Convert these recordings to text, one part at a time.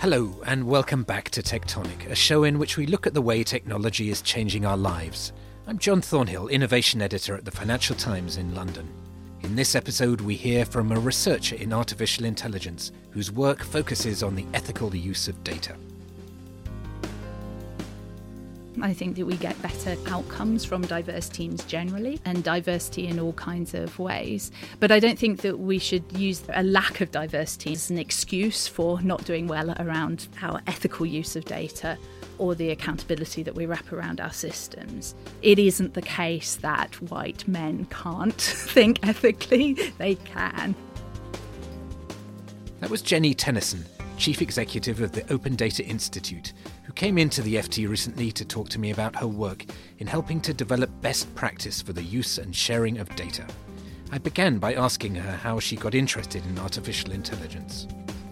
Hello and welcome back to Tectonic, a show in which we look at the way technology is changing our lives. I'm John Thornhill, Innovation Editor at the Financial Times in London. In this episode we hear from a researcher in artificial intelligence whose work focuses on the ethical use of data. I think that we get better outcomes from diverse teams generally and diversity in all kinds of ways. But I don't think that we should use a lack of diversity as an excuse for not doing well around our ethical use of data or the accountability that we wrap around our systems. It isn't the case that white men can't think ethically. They can. That was Jenny Tennyson, Chief Executive of the Open Data Institute, who came into the FT recently to talk to me about her work in helping to develop best practice for the use and sharing of data. I began by asking her how she got interested in artificial intelligence.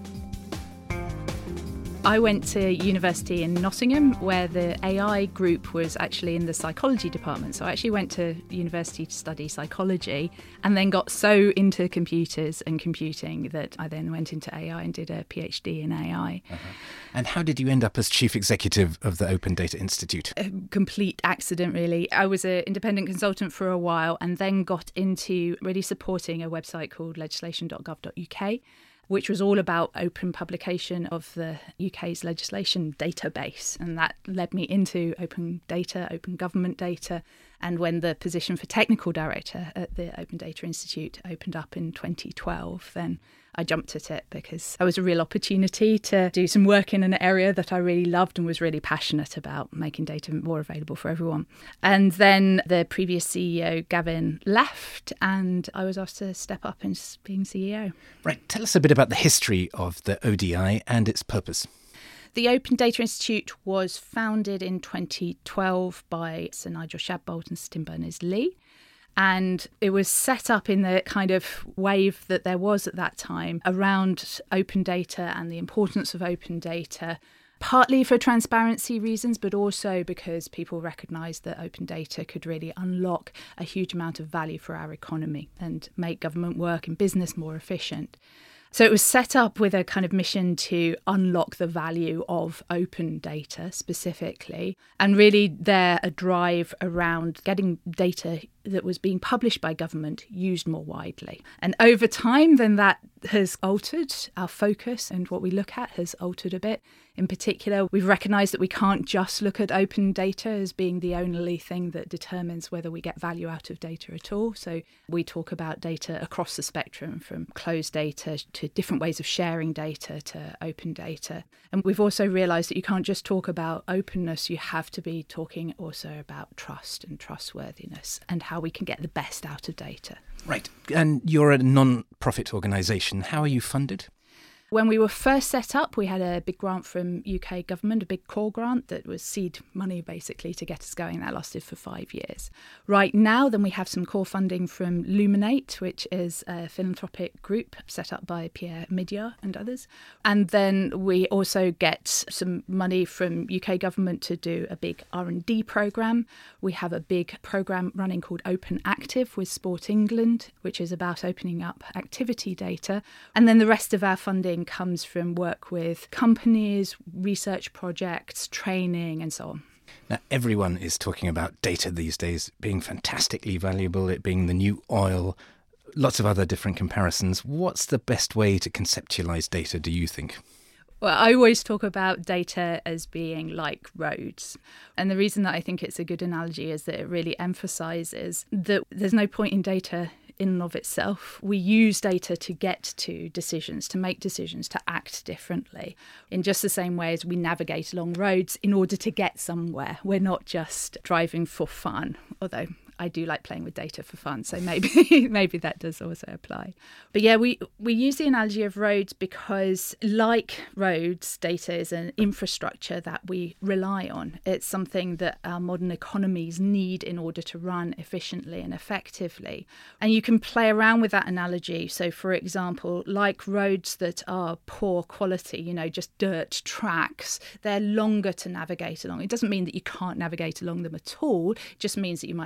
I went to university in Nottingham where the AI group was actually in the psychology department. So I actually went to university to study psychology and then got so into computers and computing that I then went into AI and did a PhD in AI. And how did you end up as Chief Executive of the Open Data Institute? A complete accident, really. I was an independent consultant for a while and then got into really supporting a website called legislation.gov.uk, which was all about open publication of the UK's legislation database. And that led me into open data, open government data. And when the position for technical director at the Open Data Institute opened up in 2012, then I jumped at it because there was a real opportunity to do some work in an area that I really loved and was really passionate about, making data more available for everyone. And then the previous CEO, Gavin, left and I was asked to step up and being CEO. Right, tell us a bit about the history of the ODI and its purpose. The Open Data Institute was founded in 2012 by Sir Nigel Shadbolt and Sir Tim Berners-Lee. And it was set up in the kind of wave that there was at that time around open data and the importance of open data, partly for transparency reasons, but also because people recognised that open data could really unlock a huge amount of value for our economy and make government work and business more efficient. So it was set up with a kind of mission to unlock the value of open data specifically, and really a drive around getting data that was being published by government used more widely. And over time, then that has altered. Our focus and what we look at has altered a bit. In particular, we've recognised that we can't just look at open data as being the only thing that determines whether we get value out of data at all. So we talk about data across the spectrum, from closed data to different ways of sharing data to open data. And we've also realised that you can't just talk about openness, you have to be talking also about trust and trustworthiness and how we can get the best out of data. Right, and you're a non-profit organisation. How are you funded? When we were first set up, we had a big grant from UK government, a big core grant that was seed money basically to get us going. That lasted for 5 years. Right now, then we have some core funding from Luminate, which is a philanthropic group set up by Pierre Midyar and others. And then we also get some money from UK government to do a big R&D programme. We have a big programme running called Open Active with Sport England, which is about opening up activity data. And then the rest of our funding comes from work with companies, research projects, training, and so on. Now, everyone is talking about data these days being fantastically valuable, it being the new oil, lots of other different comparisons. What's the best way to conceptualise data, do you think? Well, I always talk about data as being like roads. And the reason that I think it's a good analogy is that it really emphasises that there's no point in data in and of itself. We use data to get to decisions, to make decisions, to act differently. In just the same way as we navigate along roads in order to get somewhere. We're not just driving for fun, although I do like playing with data for fun, so maybe that does also apply. But yeah, we use the analogy of roads because, like roads, data is an infrastructure that we rely on. It's something that our modern economies need in order to run efficiently and effectively. And you can play around with that analogy. So, for example, like roads that are poor quality, just dirt tracks, they're longer to navigate along. It doesn't mean that you can't navigate along them at all. It just means that you might be restricted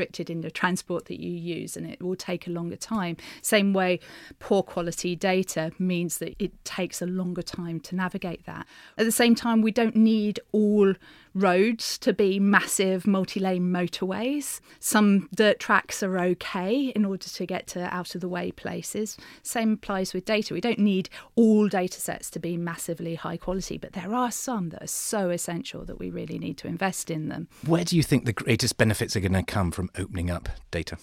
restricted in the transport that you use, and it will take a longer time. Same way, poor quality data means that it takes a longer time to navigate that. At the same time, we don't need all roads to be massive multi-lane motorways. Some dirt tracks are okay in order to get to out-of-the-way places. Same applies with data. We don't need all data sets to be massively high quality, but there are some that are so essential that we really need to invest in them. Where do you think the greatest benefits are going to come from opening up data?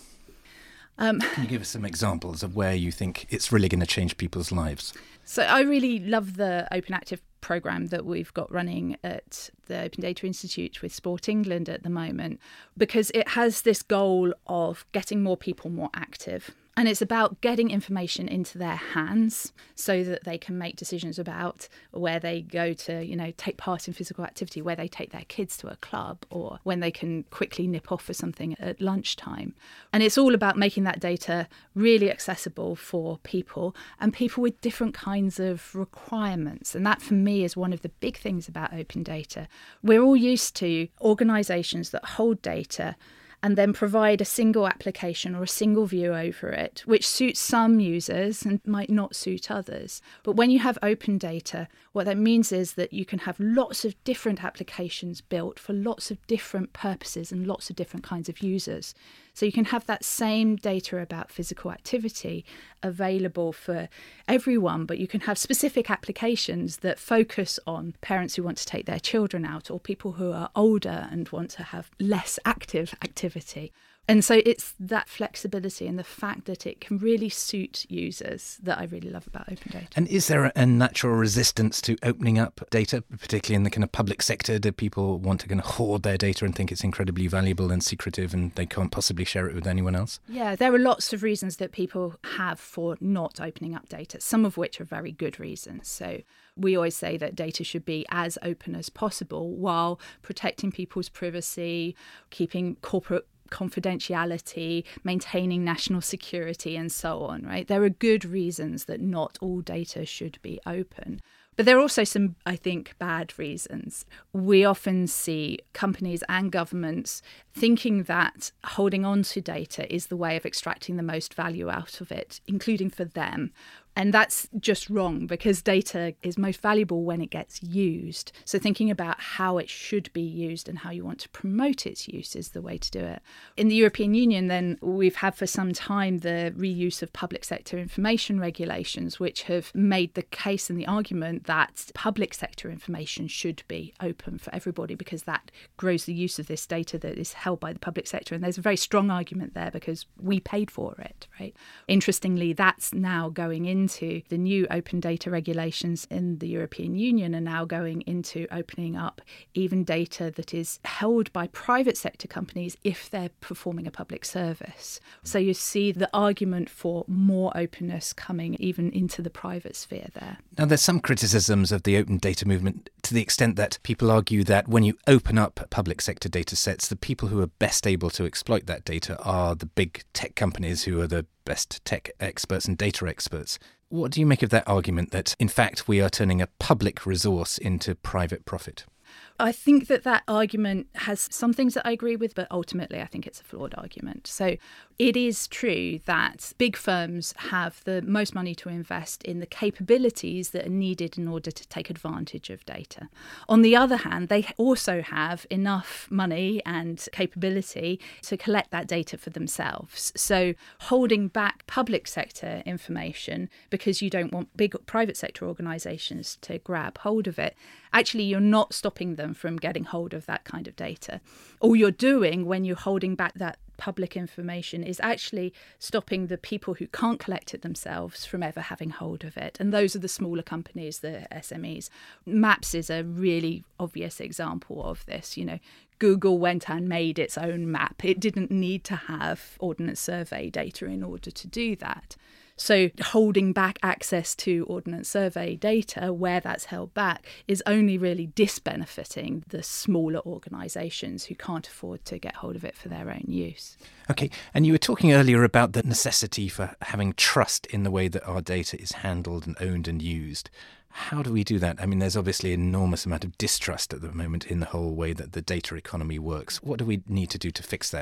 Can you give us some examples of where you think it's really going to change people's lives? So I really love the Open Active programme that we've got running at the Open Data Institute with Sport England at the moment, because it has this goal of getting more people more active. And it's about getting information into their hands so that they can make decisions about where they go to, take part in physical activity, where they take their kids to a club, or when they can quickly nip off for something at lunchtime. And it's all about making that data really accessible for people and people with different kinds of requirements. And that, for me, is one of the big things about open data. We're all used to organisations that hold data and then provide a single application or a single view over it, which suits some users and might not suit others. But when you have open data, what that means is that you can have lots of different applications built for lots of different purposes and lots of different kinds of users. So you can have that same data about physical activity available for everyone, but you can have specific applications that focus on parents who want to take their children out, or people who are older and want to have less active activity. And so it's that flexibility and the fact that it can really suit users that I really love about open data. And is there a natural resistance to opening up data, particularly in the kind of public sector? Do people want to kind of hoard their data and think it's incredibly valuable and secretive and they can't possibly share it with anyone else? Yeah, there are lots of reasons that people have for not opening up data, some of which are very good reasons. So we always say that data should be as open as possible while protecting people's privacy, keeping corporate confidentiality, maintaining national security, and so on, right? There are good reasons that not all data should be open. But there are also some, I think, bad reasons. We often see companies and governments thinking that holding on to data is the way of extracting the most value out of it, including for them. And that's just wrong, because data is most valuable when it gets used. So thinking about how it should be used and how you want to promote its use is the way to do it. In the European Union, then, we've had for some time the reuse of public sector information regulations, which have made the case and the argument that public sector information should be open for everybody, because that grows the use of this data that is held by the public sector. And there's a very strong argument there because we paid for it, right? Interestingly, that's now going into the new open data regulations in the European Union, are now going into opening up even data that is held by private sector companies if they're performing a public service. So you see the argument for more openness coming even into the private sphere there. Now, there's some criticisms of the open data movement to the extent that people argue that when you open up public sector data sets, the people who are best able to exploit that data are the big tech companies who are the best tech experts and data experts. What do you make of that argument that, in fact, we are turning a public resource into private profit? I think that argument has some things that I agree with, but ultimately I think it's a flawed argument. So it is true that big firms have the most money to invest in the capabilities that are needed in order to take advantage of data. On the other hand, they also have enough money and capability to collect that data for themselves. So holding back public sector information because you don't want big private sector organisations to grab hold of it, actually you're not stopping them from getting hold of that kind of data. All you're doing when you're holding back that public information is actually stopping the people who can't collect it themselves from ever having hold of it. And those are the smaller companies, the SMEs. Maps is a really obvious example of this. Google went and made its own map. It didn't need to have Ordnance Survey data in order to do that. So holding back access to Ordnance Survey data where that's held back is only really disbenefiting the smaller organisations who can't afford to get hold of it for their own use. Okay, and you were talking earlier about the necessity for having trust in the way that our data is handled and owned and used. How do we do that? I mean, there's obviously an enormous amount of distrust at the moment in the whole way that the data economy works. What do we need to do to fix that?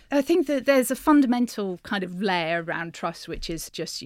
I think that there's a fundamental kind of layer around trust, which is just,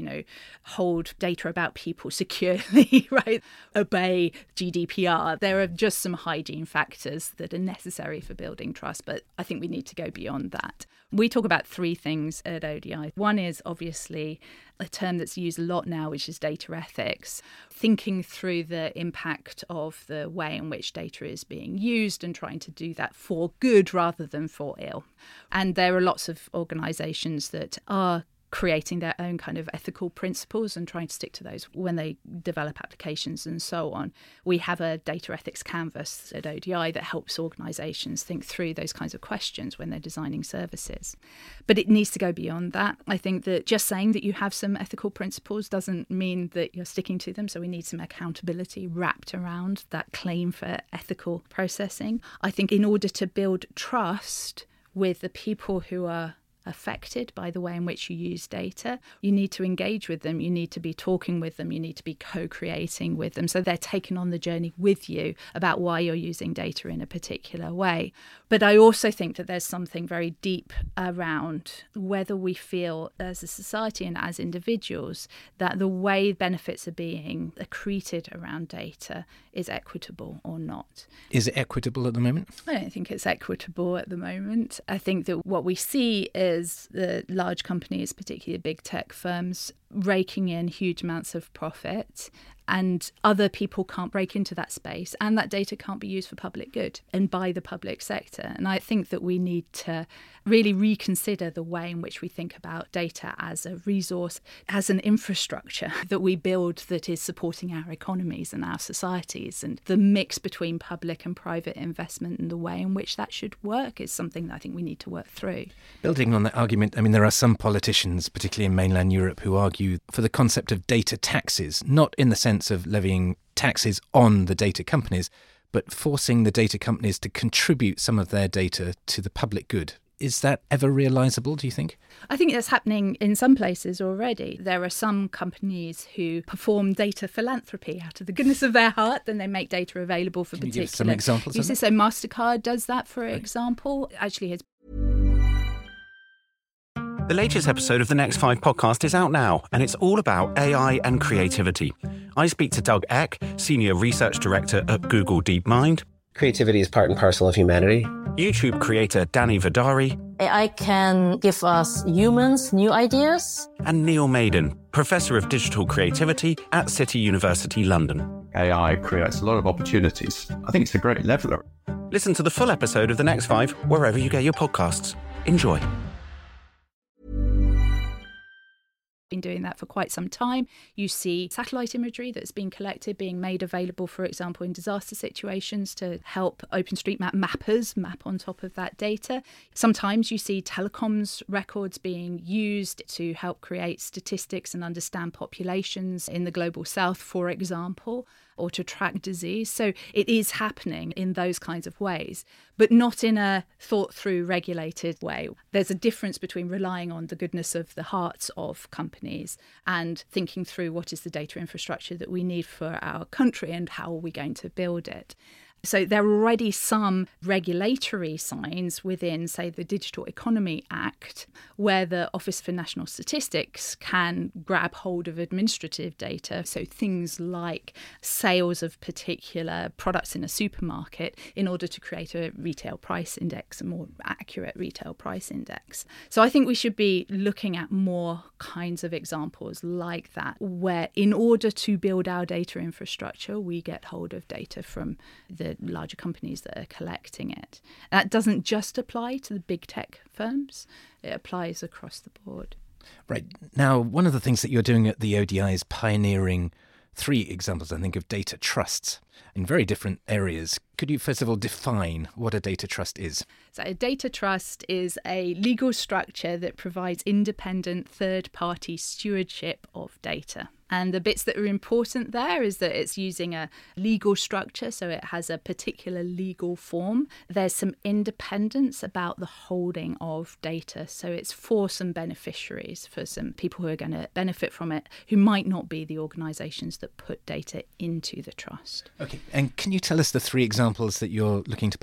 hold data about people securely, right? Obey GDPR. There are just some hygiene factors that are necessary for building trust, but I think we need to go beyond that. We talk about three things at ODI. One is obviously a term that's used a lot now, which is data ethics, thinking through the impact of the way in which data is being used and trying to do that for good rather than for ill. And there are lots of organisations that are creating their own kind of ethical principles and trying to stick to those when they develop applications and so on. We have a data ethics canvas at ODI that helps organisations think through those kinds of questions when they're designing services. But it needs to go beyond that. I think that just saying that you have some ethical principles doesn't mean that you're sticking to them. So we need some accountability wrapped around that claim for ethical processing. I think in order to build trust with the people who are affected by the way in which you use data, you need to engage with them, you need to be talking with them, you need to be co-creating with them so they're taken on the journey with you about why you're using data in a particular way. But I also think that there's something very deep around whether we feel as a society and as individuals that the way benefits are being accreted around data is equitable or not. Is it equitable at the moment? I don't think it's equitable at the moment. I think that what we see is the large companies, particularly big tech firms, raking in huge amounts of profit, and other people can't break into that space, and that data can't be used for public good and by the public sector. And I think that we need to really reconsider the way in which we think about data as a resource, as an infrastructure that we build that is supporting our economies and our societies. And the mix between public and private investment and the way in which that should work is something that I think we need to work through. Building on that argument, I mean, there are some politicians, particularly in mainland Europe, who argue for the concept of data taxes, not in the sense of levying taxes on the data companies, but forcing the data companies to contribute some of their data to the public good. Is that ever realisable, do you think? I think that's happening in some places already. There are some companies who perform data philanthropy out of the goodness of their heart, then they make data available for particular... Can you give some examples of that? So MasterCard does that, for example. Actually, has... The latest episode of the Next 5 podcast is out now, and it's all about AI and creativity. I speak to Doug Eck, Senior Research Director at Google DeepMind. Creativity is part and parcel of humanity. YouTube creator Danny Vidari. AI can give us humans new ideas. And Neil Maiden, Professor of Digital Creativity at City University London. AI creates a lot of opportunities. I think it's a great leveller. Listen to the full episode of The Next 5 wherever you get your podcasts. Enjoy. Been doing that for quite some time. You see satellite imagery that's been collected being made available, for example, in disaster situations to help OpenStreetMap mappers map on top of that data. Sometimes you see telecoms records being used to help create statistics and understand populations in the global south, for example, or to track disease. So it is happening in those kinds of ways, but not in a thought-through, regulated way. There's a difference between relying on the goodness of the hearts of companies and thinking through what is the data infrastructure that we need for our country and how are we going to build it. So there are already some regulatory signs within, say, the Digital Economy Act, where the Office for National Statistics can grab hold of administrative data, so things like sales of particular products in a supermarket, in order to create a retail price index, a more accurate retail price index. So I think we should be looking at more kinds of examples like that, where in order to build our data infrastructure, we get hold of data from the larger companies that are collecting it. That doesn't just apply to the big tech firms, it applies across the board. Right. Now, one of the things that you're doing at the ODI is pioneering 3 examples, I think, of data trusts in very different areas. Could you first of all define what a data trust is? So a data trust is a legal structure that provides independent third-party stewardship of data. And the bits that are important there is that it's using a legal structure, so it has a particular legal form. There's some independence about the holding of data, so it's for some beneficiaries, for some people who are going to benefit from it, who might not be the organisations that put data into the trust. Okay, and can you tell us the 3 examples that you're looking to pioneer?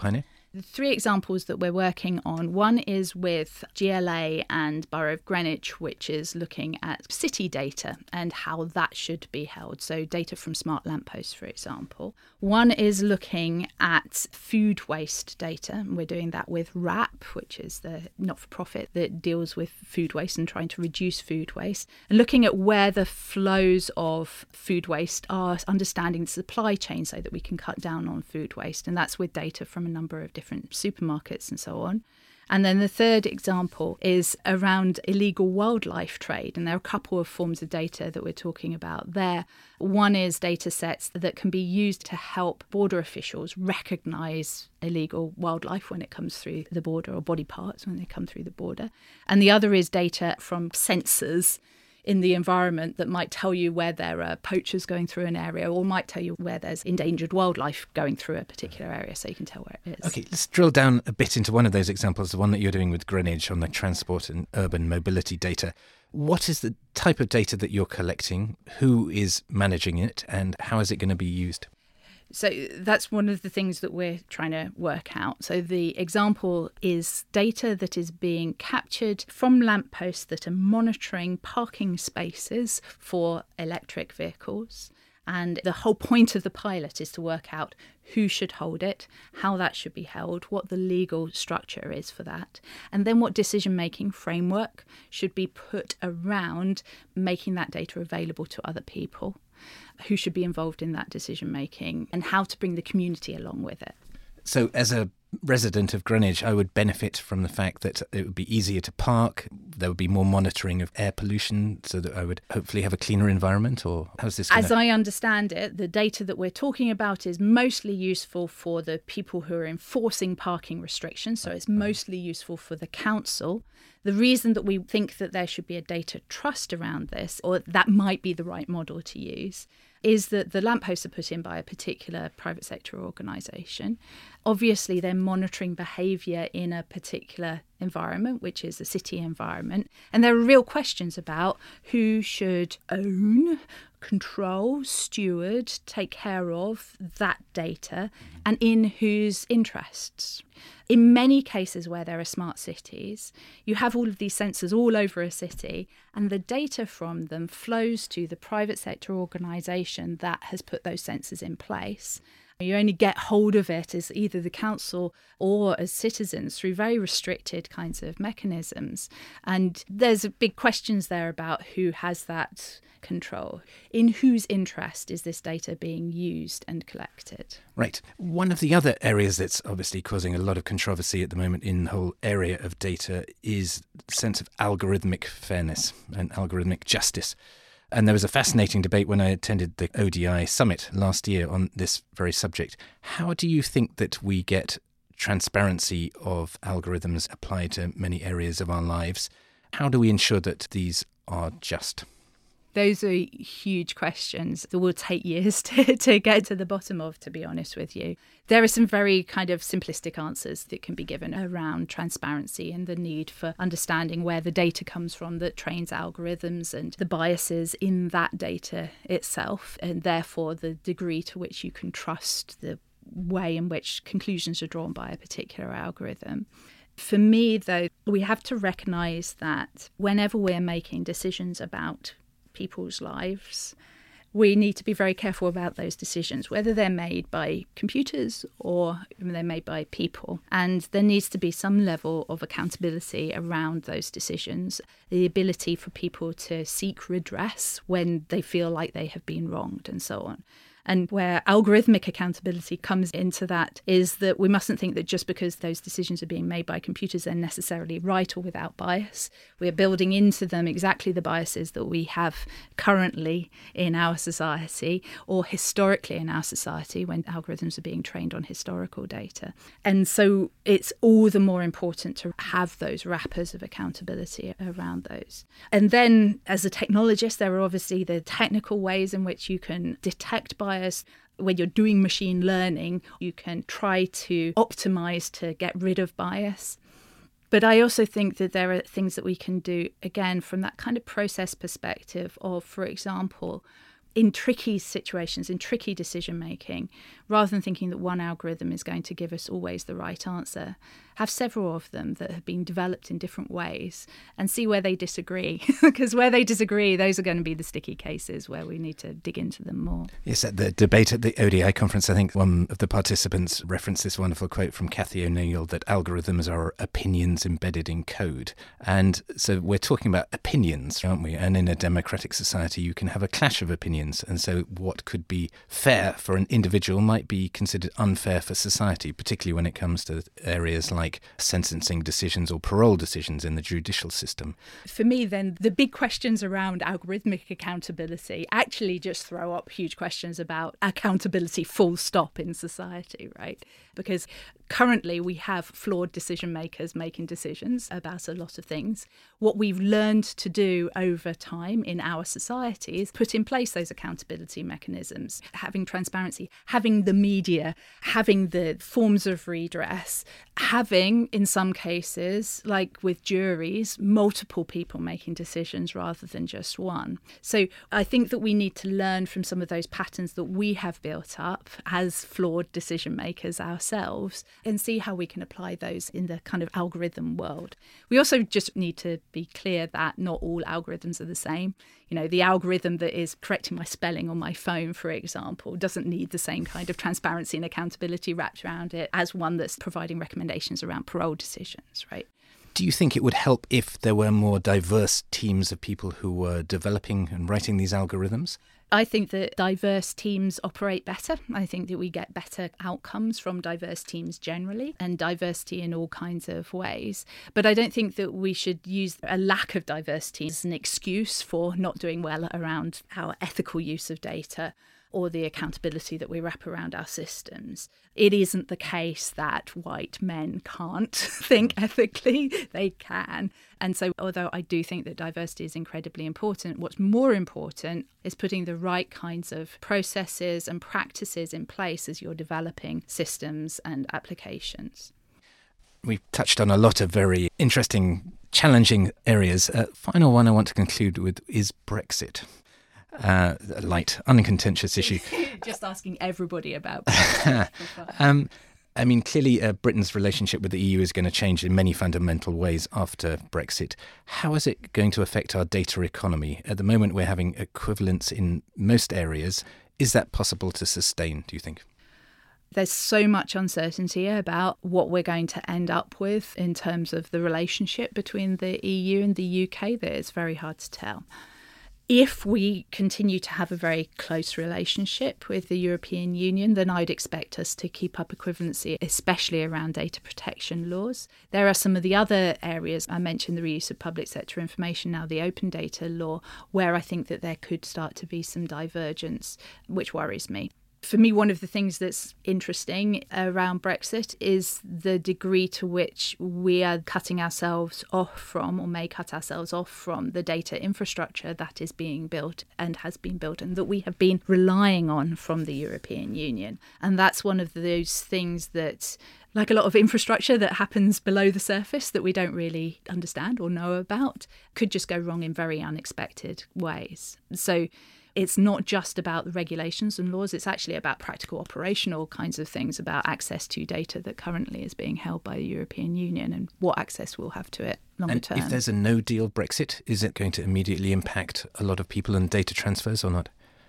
The 3 examples that we're working on, one is with GLA and Borough of Greenwich, which is looking at city data and how that should be held. So data from smart lampposts, for example. One is looking at food waste data, and we're doing that with WRAP, which is the not-for-profit that deals with food waste and trying to reduce food waste, and looking at where the flows of food waste are, understanding the supply chain so that we can cut down on food waste. And that's with data from a number of different supermarkets and so on. And then the third example is around illegal wildlife trade. And there are a couple of forms of data that we're talking about there. One is data sets that can be used to help border officials recognise illegal wildlife when it comes through the border, or body parts when they come through the border. And the other is data from sensors in the environment that might tell you where there are poachers going through an area, or might tell you where there's endangered wildlife going through a particular area, so you can tell where it is. OK, let's drill down a bit into one of those examples, the one that you're doing with Greenwich on the transport and urban mobility data. What is the type of data that you're collecting? Who is managing it? And how is it going to be used? So that's one of the things that we're trying to work out. So the example is data that is being captured from lampposts that are monitoring parking spaces for electric vehicles. And the whole point of the pilot is to work out who should hold it, how that should be held, what the legal structure is for that, and then what decision-making framework should be put around making that data available to other people, who should be involved in that decision-making, and how to bring the community along with it. So as a resident of Greenwich, I would benefit from the fact that it would be easier to park, there would be more monitoring of air pollution, so that I would hopefully have a cleaner environment, or how's this going? As I understand it, the data that we're talking about is mostly useful for the people who are enforcing parking restrictions, so it's mostly useful for the council. The reason that we think that there should be a data trust around this, or that might be the right model to use, is that the lampposts are put in by a particular private sector organisation. Obviously, they're monitoring behaviour in a particular environment, which is a city environment. And there are real questions about who should own, control, steward, take care of that data, and in whose interests. In many cases where there are smart cities, you have all of these sensors all over a city, and the data from them flows to the private sector organisation that has put those sensors in place. You only get hold of it as either the council or as citizens through very restricted kinds of mechanisms. And there's big questions there about who has that control. In whose interest is this data being used and collected? Right. One of the other areas that's obviously causing a lot of controversy at the moment in the whole area of data is the sense of algorithmic fairness and algorithmic justice. And there was a fascinating debate when I attended the ODI summit last year on this very subject. How do you think that we get transparency of algorithms applied to many areas of our lives? How do we ensure that these are just? Those are huge questions that will take years to get to the bottom of, to be honest with you. There are some very kind of simplistic answers that can be given around transparency and the need for understanding where the data comes from that trains algorithms and the biases in that data itself, and therefore the degree to which you can trust the way in which conclusions are drawn by a particular algorithm. For me, though, we have to recognise that whenever we're making decisions about people's lives, we need to be very careful about those decisions, whether they're made by computers or they're made by people. And there needs to be some level of accountability around those decisions, the ability for people to seek redress when they feel like they have been wronged and so on. And where algorithmic accountability comes into that is that we mustn't think that just because those decisions are being made by computers, they're necessarily right or without bias. We're building into them exactly the biases that we have currently in our society or historically in our society when algorithms are being trained on historical data. And so it's all the more important to have those wrappers of accountability around those. And then as a technologist, there are obviously the technical ways in which you can detect bias. When you're doing machine learning, you can try to optimize to get rid of bias. But I also think that there are things that we can do, again, from that kind of process perspective of, for example, in tricky situations, in tricky decision making, rather than thinking that one algorithm is going to give us always the right answer, have several of them that have been developed in different ways and see where they disagree. Because where they disagree, those are going to be the sticky cases where we need to dig into them more. Yes, at the debate at the ODI conference, I think one of the participants referenced this wonderful quote from Cathy O'Neill that algorithms are opinions embedded in code. And so we're talking about opinions, aren't we? And in a democratic society, you can have a clash of opinions. And so what could be fair for an individual might be considered unfair for society, particularly when it comes to areas like sentencing decisions or parole decisions in the judicial system. For me, then, the big questions around algorithmic accountability actually just throw up huge questions about accountability full stop in society, right? Because currently we have flawed decision makers making decisions about a lot of things. What we've learned to do over time in our society is put in place those accountability mechanisms, having transparency, having the media, having the forms of redress, having, in some cases, like with juries, multiple people making decisions rather than just one. So I think that we need to learn from some of those patterns that we have built up as flawed decision makers ourselves and see how we can apply those in the kind of algorithm world. We also just need to be clear that not all algorithms are the same. You know, the algorithm that is correcting my spelling on my phone, for example, doesn't need the same kind of transparency and accountability wrapped around it as one that's providing recommendations around parole decisions, right? Do you think it would help if there were more diverse teams of people who were developing and writing these algorithms? I think that diverse teams operate better. I think that we get better outcomes from diverse teams generally and diversity in all kinds of ways. But I don't think that we should use a lack of diversity as an excuse for not doing well around our ethical use of data or the accountability that we wrap around our systems. It isn't the case that white men can't think ethically, they can. And so although I do think that diversity is incredibly important, what's more important is putting the right kinds of processes and practices in place as you're developing systems and applications. We've touched on a lot of very interesting, challenging areas. Final one I want to conclude with is Brexit. A light, uncontentious issue. Just asking everybody about I mean, clearly Britain's relationship with the EU is going to change in many fundamental ways after Brexit. How is it going to affect our data economy? At the moment, we're having equivalence in most areas. Is that possible to sustain, do you think? There's so much uncertainty about what we're going to end up with in terms of the relationship between the EU and the UK that it's very hard to tell. If we continue to have a very close relationship with the European Union, then I'd expect us to keep up equivalency, especially around data protection laws. There are some of the other areas, I mentioned the reuse of public sector information, now the open data law, where I think that there could start to be some divergence, which worries me. For me, one of the things that's interesting around Brexit is the degree to which we are cutting ourselves off from, or may cut ourselves off from, the data infrastructure that is being built and has been built and that we have been relying on from the European Union. And that's one of those things that, like a lot of infrastructure that happens below the surface that we don't really understand or know about, could just go wrong in very unexpected ways. So it's not just about the regulations and laws, it's actually about practical operational kinds of things, about access to data that currently is being held by the European Union and what access we'll have to it longer term. And if there's a no-deal Brexit, is it going to immediately impact a lot of people and data transfers or not?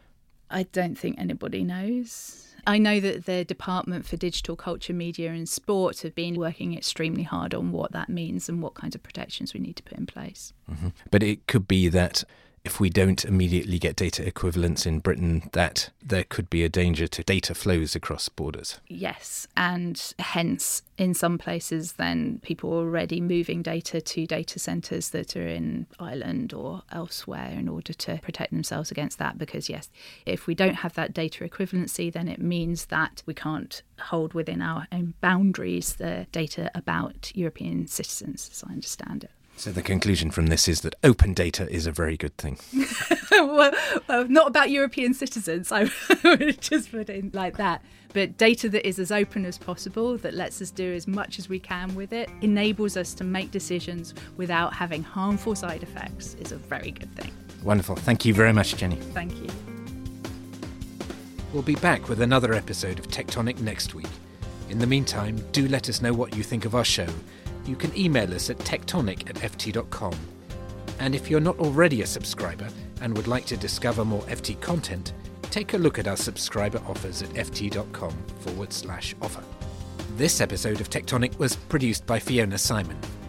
I don't think anybody knows. I know that the Department for Digital Culture, Media and Sport have been working extremely hard on what that means and what kinds of protections we need to put in place. Mm-hmm. But it could be that if we don't immediately get data equivalence in Britain, that there could be a danger to data flows across borders. Yes, and hence, in some places, then people are already moving data to data centres that are in Ireland or elsewhere in order to protect themselves against that. Because, yes, if we don't have that data equivalency, then it means that we can't hold within our own boundaries the data about European citizens, as I understand it. So the conclusion from this is that open data is a very good thing. well, not about European citizens, I would just put it like that. But data that is as open as possible, that lets us do as much as we can with it, enables us to make decisions without having harmful side effects, is a very good thing. Wonderful. Thank you very much, Jenny. Thank you. We'll be back with another episode of Tectonic next week. In the meantime, do let us know what you think of our show. You can email us at tectonic@ft.com. And if you're not already a subscriber and would like to discover more FT content, take a look at our subscriber offers at ft.com/offer. This episode of Tectonic was produced by Fiona Simon.